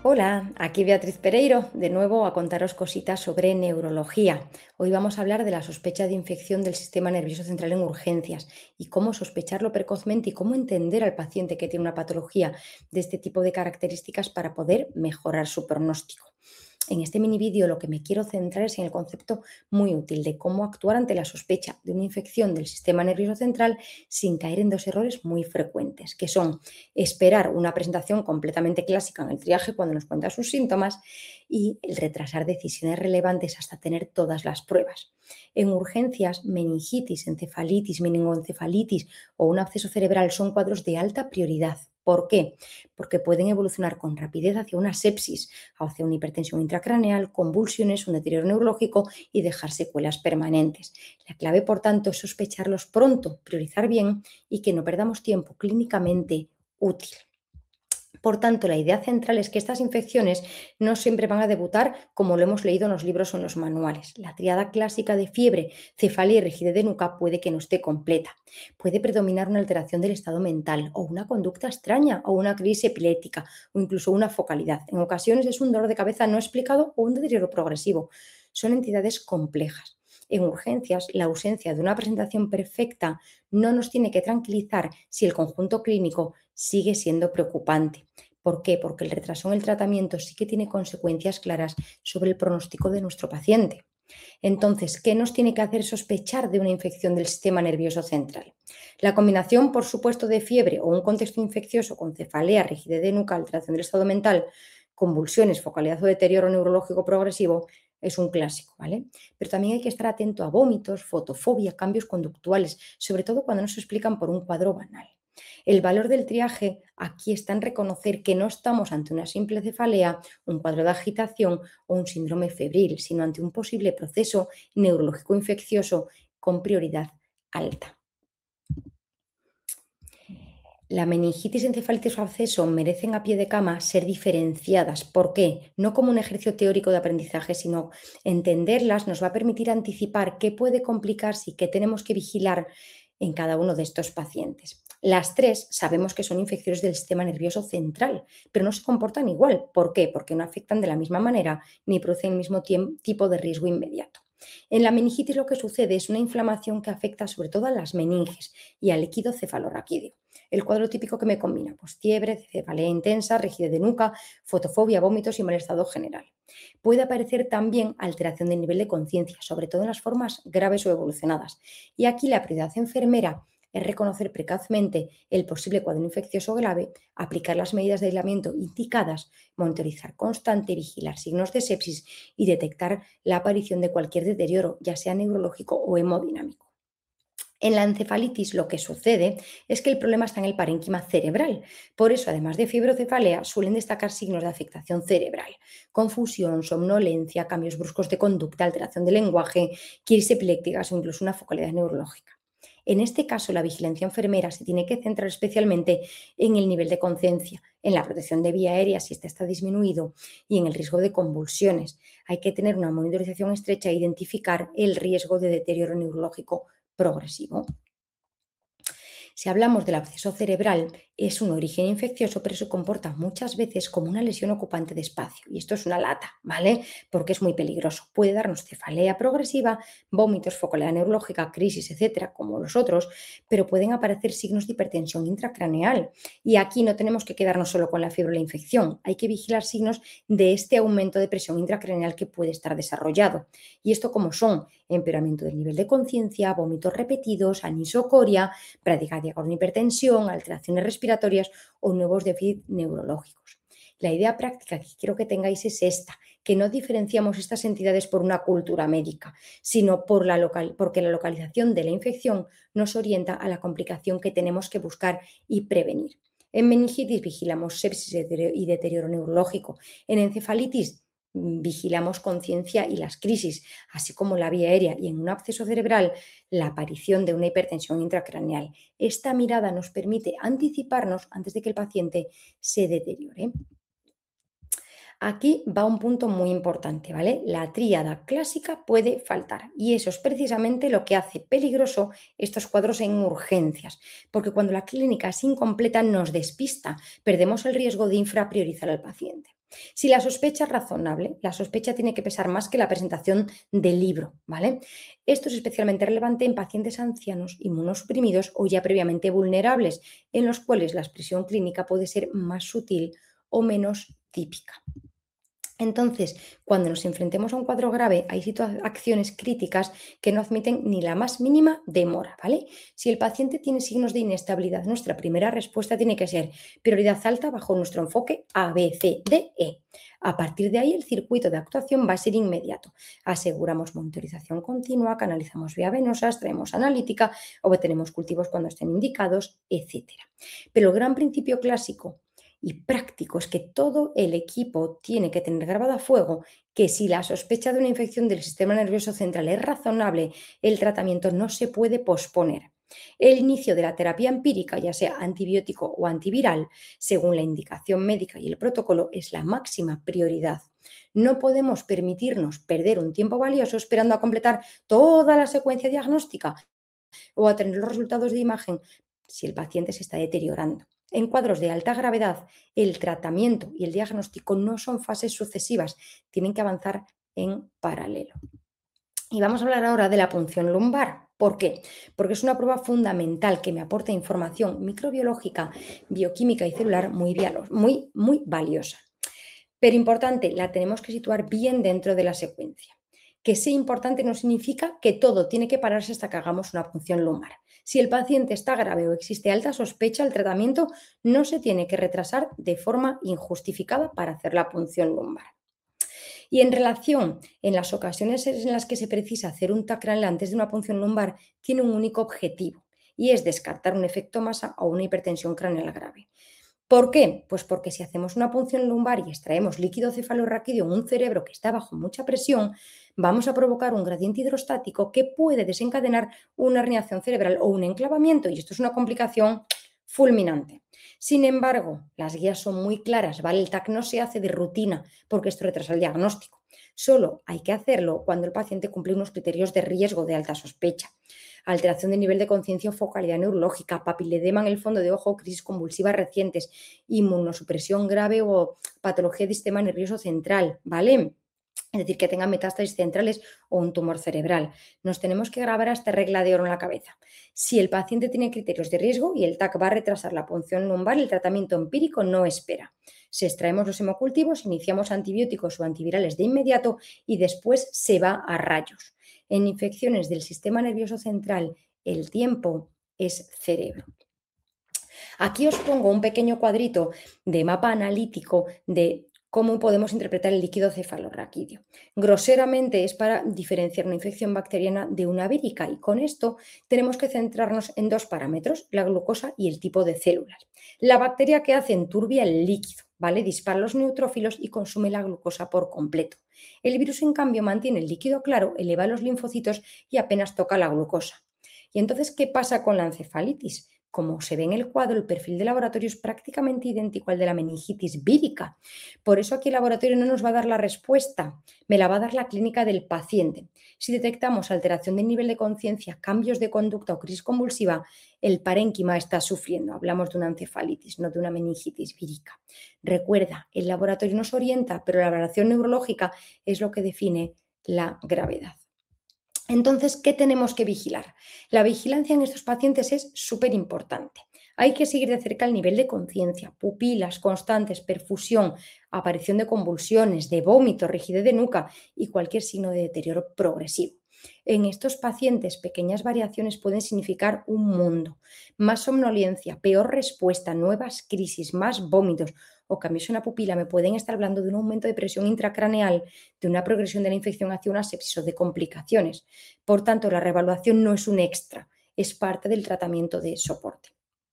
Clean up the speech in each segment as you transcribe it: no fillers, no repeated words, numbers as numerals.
Hola, aquí Beatriz Pereiro, de nuevo a contaros cositas sobre neurología. Hoy vamos a hablar de la sospecha de infección del sistema nervioso central en urgencias y cómo sospecharlo precozmente y cómo entender al paciente que tiene una patología de este tipo de características para poder mejorar su pronóstico. En este mini vídeo lo que me quiero centrar es en el concepto muy útil de cómo actuar ante la sospecha de una infección del sistema nervioso central sin caer en dos errores muy frecuentes, que son esperar una presentación completamente clásica en el triaje cuando nos cuenta sus síntomas y el retrasar decisiones relevantes hasta tener todas las pruebas. En urgencias, meningitis, encefalitis, meningoencefalitis o un absceso cerebral son cuadros de alta prioridad. ¿Por qué? Porque pueden evolucionar con rapidez hacia una sepsis, hacia una hipertensión intracraneal, convulsiones, un deterioro neurológico y dejar secuelas permanentes. La clave, por tanto, es sospecharlos pronto, priorizar bien y que no perdamos tiempo clínicamente útil. Por tanto, la idea central es que estas infecciones no siempre van a debutar como lo hemos leído en los libros o en los manuales. La tríada clásica de fiebre, cefalea y rigidez de nuca puede que no esté completa. Puede predominar una alteración del estado mental o una conducta extraña o una crisis epiléptica o incluso una focalidad. En ocasiones es un dolor de cabeza no explicado o un deterioro progresivo. Son entidades complejas. En urgencias, la ausencia de una presentación perfecta no nos tiene que tranquilizar si el conjunto clínico sigue siendo preocupante. ¿Por qué? Porque el retraso en el tratamiento sí que tiene consecuencias claras sobre el pronóstico de nuestro paciente. Entonces, ¿qué nos tiene que hacer sospechar de una infección del sistema nervioso central? La combinación, por supuesto, de fiebre o un contexto infeccioso con cefalea, rigidez de nuca, alteración del estado mental, convulsiones, focalidad o deterioro neurológico progresivo es un clásico, ¿vale? Pero también hay que estar atento a vómitos, fotofobia, cambios conductuales, sobre todo cuando no se explican por un cuadro banal. El valor del triaje aquí está en reconocer que no estamos ante una simple cefalea, un cuadro de agitación o un síndrome febril, sino ante un posible proceso neurológico infeccioso con prioridad alta. La meningitis, encefalitis o absceso merecen a pie de cama ser diferenciadas. ¿Por qué? No como un ejercicio teórico de aprendizaje, sino entenderlas nos va a permitir anticipar qué puede complicarse y qué tenemos que vigilar en cada uno de estos pacientes. Las tres sabemos que son infecciones del sistema nervioso central, pero no se comportan igual. ¿Por qué? Porque no afectan de la misma manera ni producen el mismo tipo de riesgo inmediato. En la meningitis lo que sucede es una inflamación que afecta sobre todo a las meninges y al líquido cefalorraquídeo. El cuadro típico que me combina, pues fiebre, cefalea intensa, rigidez de nuca, fotofobia, vómitos y mal estado general. Puede aparecer también alteración del nivel de conciencia, sobre todo en las formas graves o evolucionadas. Y aquí la prioridad enfermera es reconocer precozmente el posible cuadro infeccioso grave, aplicar las medidas de aislamiento indicadas, monitorizar constante, vigilar signos de sepsis y detectar la aparición de cualquier deterioro, ya sea neurológico o hemodinámico. En la encefalitis lo que sucede es que el problema está en el parénquima cerebral. Por eso, además de fiebre o cefalea, suelen destacar signos de afectación cerebral: confusión, somnolencia, cambios bruscos de conducta, alteración del lenguaje, crisis epilépticas o incluso una focalidad neurológica. En este caso, la vigilancia enfermera se tiene que centrar especialmente en el nivel de conciencia, en la protección de vía aérea si este está disminuido y en el riesgo de convulsiones. Hay que tener una monitorización estrecha e identificar el riesgo de deterioro neurológico progresivo. Si hablamos del absceso cerebral, es un origen infeccioso, pero se comporta muchas veces como una lesión ocupante de espacio. Y esto es una lata, ¿vale? Porque es muy peligroso. Puede darnos cefalea progresiva, vómitos, focalidad neurológica, crisis, etcétera, como los otros, pero pueden aparecer signos de hipertensión intracraneal. Y aquí no tenemos que quedarnos solo con la fiebre o la infección. Hay que vigilar signos de este aumento de presión intracraneal que puede estar desarrollado. ¿Y esto cómo son? Empeoramiento del nivel de conciencia, vómitos repetidos, anisocoria, bradicardia con hipertensión, alteraciones respiratorias o nuevos déficits neurológicos. La idea práctica que quiero que tengáis es esta, que no diferenciamos estas entidades por una cultura médica, sino porque la localización de la infección nos orienta a la complicación que tenemos que buscar y prevenir. En meningitis vigilamos sepsis y deterioro neurológico. En encefalitis vigilamos conciencia y las crisis, así como la vía aérea, y en un absceso cerebral la aparición de una hipertensión intracraneal. Esta mirada nos permite anticiparnos antes de que el paciente se deteriore. Aquí va un punto muy importante, ¿vale? La tríada clásica puede faltar y eso es precisamente lo que hace peligroso estos cuadros en urgencias, porque cuando la clínica es incompleta nos despista, perdemos el riesgo de infrapriorizar al paciente. Si la sospecha es razonable, la sospecha tiene que pesar más que la presentación del libro, ¿vale? Esto es especialmente relevante en pacientes ancianos, inmunosuprimidos o ya previamente vulnerables, en los cuales la expresión clínica puede ser más sutil o menos típica. Entonces, cuando nos enfrentemos a un cuadro grave, hay acciones críticas que no admiten ni la más mínima demora, ¿vale? Si el paciente tiene signos de inestabilidad, nuestra primera respuesta tiene que ser prioridad alta bajo nuestro enfoque A, B, C, D, E. A partir de ahí, el circuito de actuación va a ser inmediato. Aseguramos monitorización continua, canalizamos vía venosa, traemos analítica, obtenemos cultivos cuando estén indicados, etcétera. Pero el gran principio clásico y práctico es que todo el equipo tiene que tener grabado a fuego que si la sospecha de una infección del sistema nervioso central es razonable, el tratamiento no se puede posponer. El inicio de la terapia empírica, ya sea antibiótico o antiviral, según la indicación médica y el protocolo, es la máxima prioridad. No podemos permitirnos perder un tiempo valioso esperando a completar toda la secuencia diagnóstica o a tener los resultados de imagen si el paciente se está deteriorando. En cuadros de alta gravedad, el tratamiento y el diagnóstico no son fases sucesivas, tienen que avanzar en paralelo. Y vamos a hablar ahora de la punción lumbar. ¿Por qué? Porque es una prueba fundamental que me aporta información microbiológica, bioquímica y celular muy valiosa. Pero importante, la tenemos que situar bien dentro de la secuencia. Que sea importante no significa que todo tiene que pararse hasta que hagamos una punción lumbar. Si el paciente está grave o existe alta sospecha, el tratamiento no se tiene que retrasar de forma injustificada para hacer la punción lumbar. Y en relación, en las ocasiones en las que se precisa hacer un TAC craneal antes de una punción lumbar, tiene un único objetivo y es descartar un efecto masa o una hipertensión craneal grave. ¿Por qué? Pues porque si hacemos una punción lumbar y extraemos líquido cefalorraquídeo en un cerebro que está bajo mucha presión, vamos a provocar un gradiente hidrostático que puede desencadenar una herniación cerebral o un enclavamiento, y esto es una complicación fulminante. Sin embargo, las guías son muy claras, ¿vale? El TAC no se hace de rutina porque esto retrasa el diagnóstico. Solo hay que hacerlo cuando el paciente cumple unos criterios de riesgo de alta sospecha. Alteración de nivel de conciencia o focalidad neurológica, papiledema en el fondo de ojo, crisis convulsivas recientes, inmunosupresión grave o patología del sistema nervioso central, ¿vale? Es decir, que tenga metástasis centrales o un tumor cerebral. Nos tenemos que grabar esta regla de oro en la cabeza. Si el paciente tiene criterios de riesgo y el TAC va a retrasar la punción lumbar, el tratamiento empírico no espera. Si extraemos los hemocultivos, iniciamos antibióticos o antivirales de inmediato y después se va a rayos. En infecciones del sistema nervioso central, el tiempo es cerebro. Aquí os pongo un pequeño cuadrito de mapa analítico de cómo podemos interpretar el líquido cefalorraquídeo. Groseramente es para diferenciar una infección bacteriana de una vírica y con esto tenemos que centrarnos en dos parámetros, la glucosa y el tipo de células. La bacteria que hace enturbia el líquido, ¿vale? Dispara los neutrófilos y consume la glucosa por completo. El virus, en cambio, mantiene el líquido claro, eleva los linfocitos y apenas toca la glucosa. ¿Y entonces qué pasa con la encefalitis? Como se ve en el cuadro, el perfil de laboratorio es prácticamente idéntico al de la meningitis vírica. Por eso aquí el laboratorio no nos va a dar la respuesta, me la va a dar la clínica del paciente. Si detectamos alteración del nivel de conciencia, cambios de conducta o crisis convulsiva, el parénquima está sufriendo. Hablamos de una encefalitis, no de una meningitis vírica. Recuerda, el laboratorio nos orienta, pero la valoración neurológica es lo que define la gravedad. Entonces, ¿qué tenemos que vigilar? La vigilancia en estos pacientes es súper importante. Hay que seguir de cerca el nivel de conciencia, pupilas constantes, perfusión, aparición de convulsiones, de vómito, rigidez de nuca y cualquier signo de deterioro progresivo. En estos pacientes, pequeñas variaciones pueden significar un mundo. Más somnolencia, peor respuesta, nuevas crisis, más vómitos o cambios en la pupila me pueden estar hablando de un aumento de presión intracraneal, de una progresión de la infección hacia una sepsis o de complicaciones. Por tanto, la reevaluación no es un extra, es parte del tratamiento de soporte.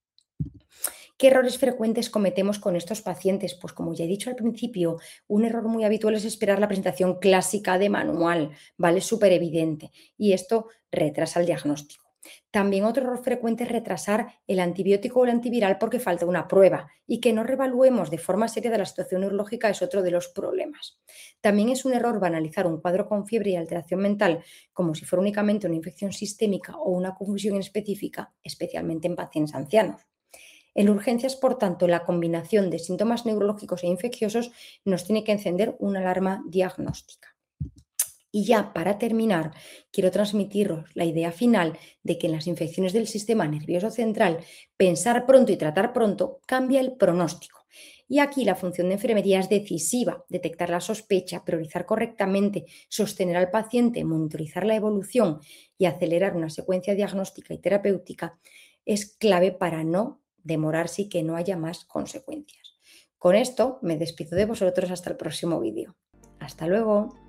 ¿Qué errores frecuentes cometemos con estos pacientes? Pues como ya he dicho al principio, un error muy habitual es esperar la presentación clásica de manual, ¿vale? Súper evidente. Y esto retrasa el diagnóstico. También otro error frecuente es retrasar el antibiótico o el antiviral porque falta una prueba, y que no revaluemos de forma seria de la situación neurológica es otro de los problemas. También es un error banalizar un cuadro con fiebre y alteración mental como si fuera únicamente una infección sistémica o una confusión específica, especialmente en pacientes ancianos. En urgencias, por tanto, la combinación de síntomas neurológicos e infecciosos nos tiene que encender una alarma diagnóstica. Y ya para terminar, quiero transmitiros la idea final de que en las infecciones del sistema nervioso central, pensar pronto y tratar pronto cambia el pronóstico. Y aquí la función de enfermería es decisiva: detectar la sospecha, priorizar correctamente, sostener al paciente, monitorizar la evolución y acelerar una secuencia diagnóstica y terapéutica es clave para no demorarse y que no haya más consecuencias. Con esto me despido de vosotros hasta el próximo vídeo. Hasta luego.